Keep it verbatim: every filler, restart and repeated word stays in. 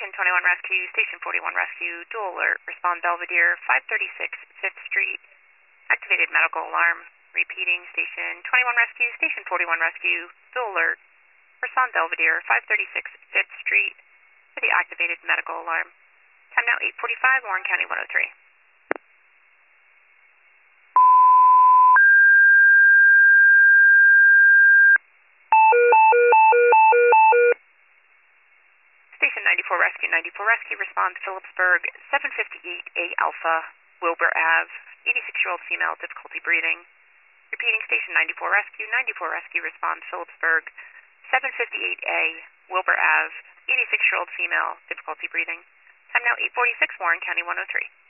Station twenty-one Rescue, Station forty-one Rescue, dual alert, respond Belvedere, five thirty-six Fifth Street, activated medical alarm. Repeating, Station twenty-one Rescue, Station forty-one Rescue, dual alert, respond Belvedere, five thirty-six Fifth Street, for the activated medical alarm. Time now eight forty-five, Warren County one oh three. Station ninety-four Rescue, ninety-four Rescue, respond Phillipsburg, seven fifty-eight A Alpha, Wilbur Ave, eighty-six-year-old female, difficulty breathing. Repeating, Station ninety-four Rescue, ninety-four Rescue, respond Phillipsburg, seven fifty-eight A, Wilbur Ave, eighty-six-year-old female, difficulty breathing. Time now eight forty-six, Warren County one oh three.